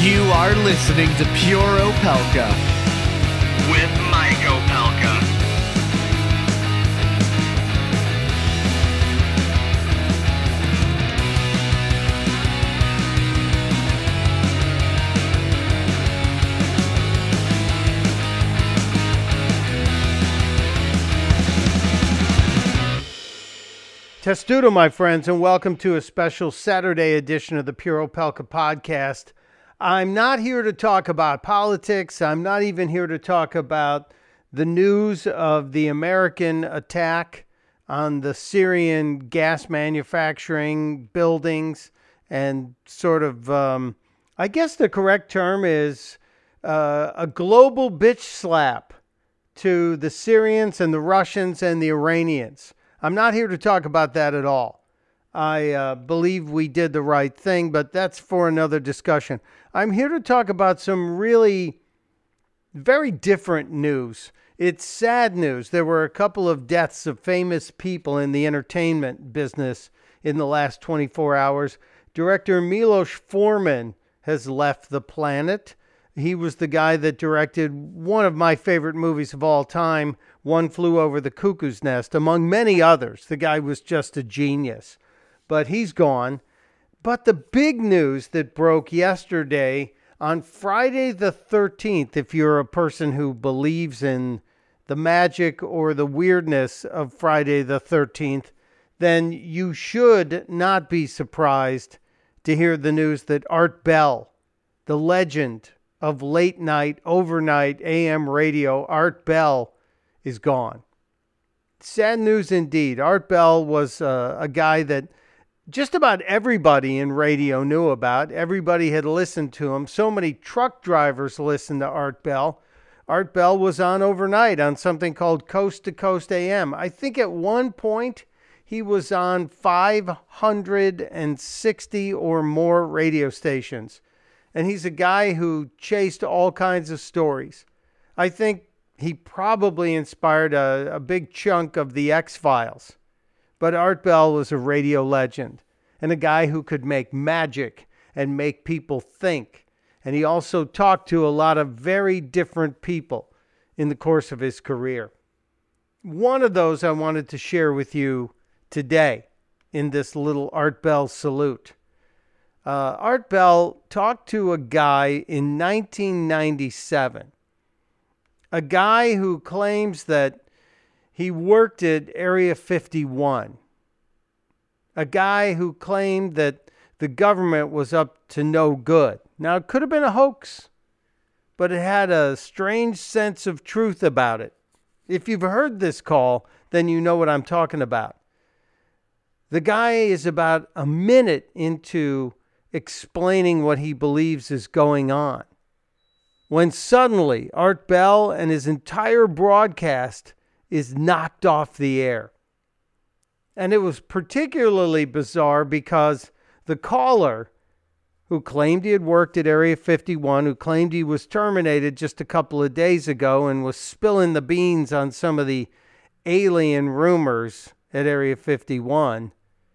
You are listening to Pure Opelka with Mike Opelka. Testudo, my friends, and welcome to a special Saturday edition of the Pure Opelka podcast. I'm not here to talk about politics. I'm not even here to talk about the news of the American attack on the Syrian gas manufacturing buildings and sort of, I guess the correct term is a global bitch slap to the Syrians and the Russians and the Iranians. I'm not here to talk about that at all. I believe we did the right thing, but that's for another discussion. I'm here to talk about some really very different news. It's sad news. There were a couple of deaths of famous people in the entertainment business in the last 24 hours. Director Milos Forman has left the planet. He was the guy that directed one of my favorite movies of all time, One Flew Over the Cuckoo's Nest, among many others. The guy was just a genius. But he's gone. But the big news that broke yesterday, on Friday the 13th, if you're a person who believes in the magic or the weirdness of Friday the 13th, then you should not be surprised to hear the news that Art Bell, the legend of late night, overnight AM radio, Art Bell, is gone. Sad news indeed. Art Bell was a guy that just about everybody in radio knew about. Everybody had listened to him. So many truck drivers listened to Art Bell. Art Bell was on overnight on something called Coast to Coast AM. I think at one point he was on 560 or more radio stations. And he's a guy who chased all kinds of stories. I think he probably inspired a big chunk of the X-Files. But Art Bell was a radio legend and a guy who could make magic and make people think. And he also talked to a lot of very different people in the course of his career. One of those I wanted to share with you today in this little Art Bell salute. Art Bell talked to a guy in 1997, a guy who claims that he worked at Area 51, a guy who claimed that the government was up to no good. Now, it could have been a hoax, but it had a strange sense of truth about it. If you've heard this call, then you know what I'm talking about. The guy is about a minute into explaining what he believes is going on, when suddenly Art Bell and his entire broadcast is knocked off the air. And it was particularly bizarre because the caller, who claimed he had worked at Area 51, who claimed he was terminated just a couple of days ago and was spilling the beans on some of the alien rumors at Area 51,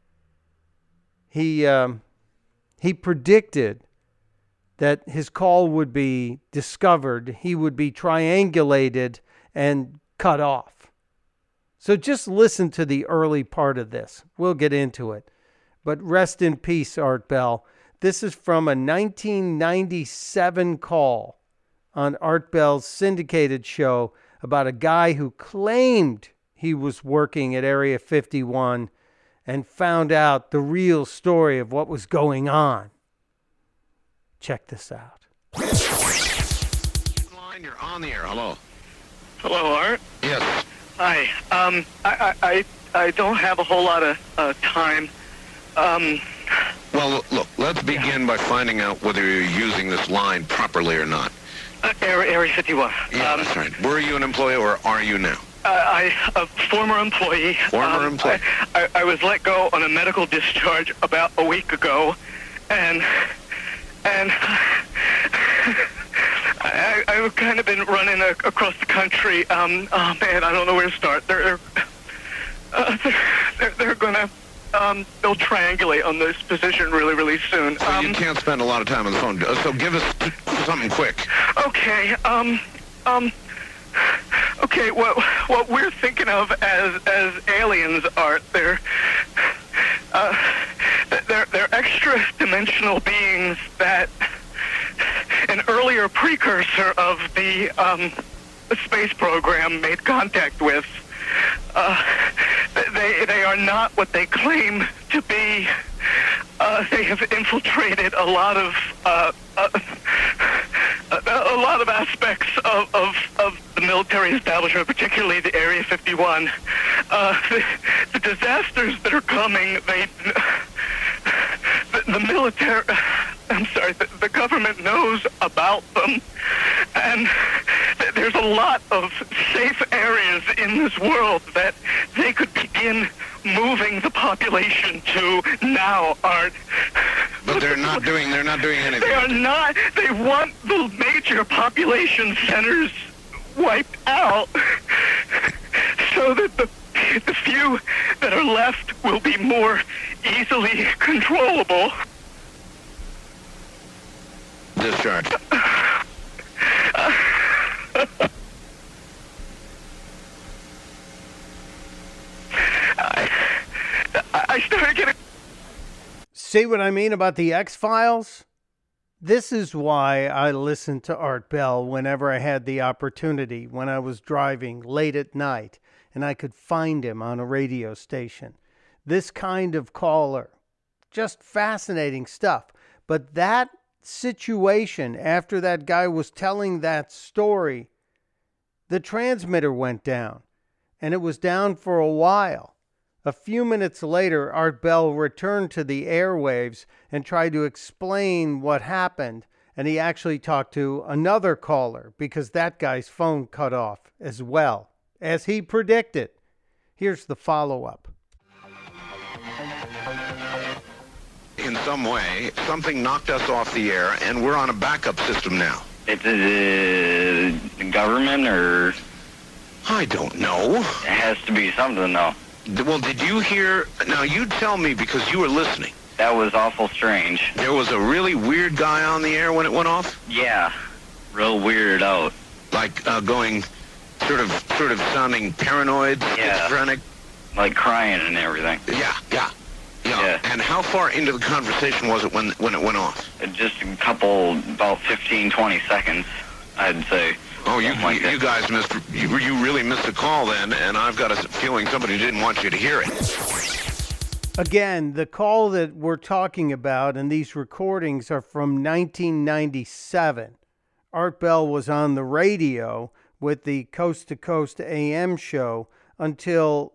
he predicted that his call would be discovered, he would be triangulated and cut off. So just listen to the early part of this. We'll get into it. But rest in peace, Art Bell. This is from a 1997 call on Art Bell's syndicated show about a guy who claimed he was working at Area 51 and found out the real story of what was going on. Check this out. Line, you're on the air. Hello. Hello, Art. Yes. Hi. I don't have a whole lot of time. Well, look, let's begin by finding out whether you're using this line properly or not. Area 51. Yeah, that's right. Were you an employee or are you now? A former employee. Former employee. I was let go on a medical discharge about a week ago, and I've kind of been running across the country. Oh man, I don't know where to start. They're gonna they'll triangulate on this position really, really soon. So you can't spend a lot of time on the phone. So give us something quick. Okay. Okay. What we're thinking of as aliens are they're extra-dimensional beings that an earlier precursor of the space program made contact with. They are not what they claim to be. They have infiltrated a lot of aspects of the military establishment, particularly the Area 51. The disasters that are coming, the military, the government knows about them, and there's a lot of safe areas in this world that they could begin moving the population to now, Art. But they're not doing anything. They are not. They want the major population centers wiped out so that the few that are left will be more easily controllable. Discharge. I started getting... See what I mean about the X-Files? This is why I listened to Art Bell whenever I had the opportunity, when I was driving late at night and I could find him on a radio station. This kind of caller. Just fascinating stuff. But that situation, after that guy was telling that story, the transmitter went down. And it was down for a while. A few minutes later, Art Bell returned to the airwaves and tried to explain what happened. And he actually talked to another caller because that guy's phone cut off as well, as he predicted. Here's the follow-up. In some way, something knocked us off the air, and we're on a backup system now. It's the government, or... I don't know. It has to be something, though. Well, did you hear... Now, you tell me, because you were listening. That was awful strange. There was a really weird guy on the air when it went off? Yeah. Real weirded out. Like, going... Sort of sounding paranoid, schizophrenic? Like crying and everything. Yeah. Yeah. And how far into the conversation was it when it went off? Just a couple, about 15, 20 seconds, I'd say. Oh, you guys missed, you really missed the call then, and I've got a feeling somebody didn't want you to hear it. Again, the call that we're talking about and these recordings are from 1997. Art Bell was on the radio with the Coast to Coast AM show until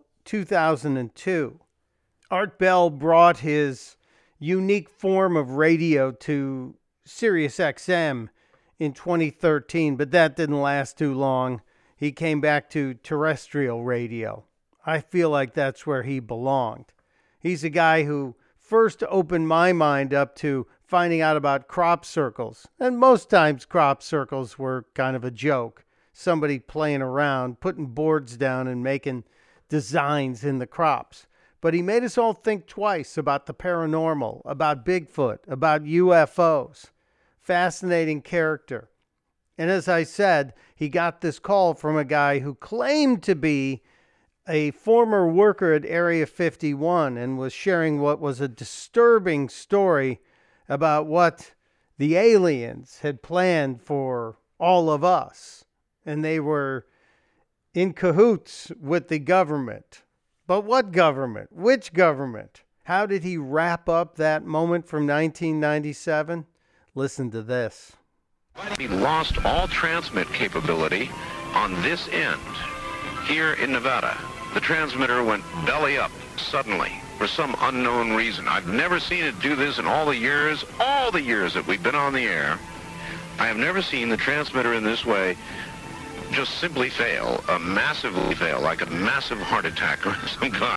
2002. Art Bell brought his unique form of radio to Sirius XM in 2013, but that didn't last too long. He came back to terrestrial radio. I feel like that's where he belonged. He's a guy who first opened my mind up to finding out about crop circles. And most times crop circles were kind of a joke. Somebody playing around, putting boards down and making designs in the crops. But he made us all think twice about the paranormal, about Bigfoot, about UFOs. Fascinating character. And as I said, he got this call from a guy who claimed to be a former worker at Area 51 and was sharing what was a disturbing story about what the aliens had planned for all of us. And they were in cahoots with the government. But what government? Which government? How did he wrap up that moment from 1997? Listen to this. We lost all transmit capability on this end. Here in Nevada, the transmitter went belly up suddenly for some unknown reason. I've never seen it do this in all the years that we've been on the air. I have never seen the transmitter in this way just simply fail, massively fail, like a massive heart attack or some kind.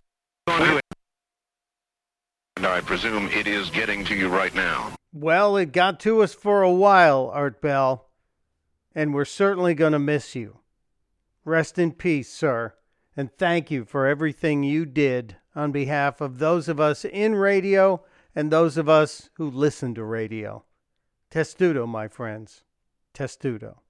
And I presume it is getting to you right now. Well, it got to us for a while, Art Bell, and we're certainly going to miss you. Rest in peace, sir, and thank you for everything you did on behalf of those of us in radio and those of us who listen to radio. Testudo, my friends. Testudo.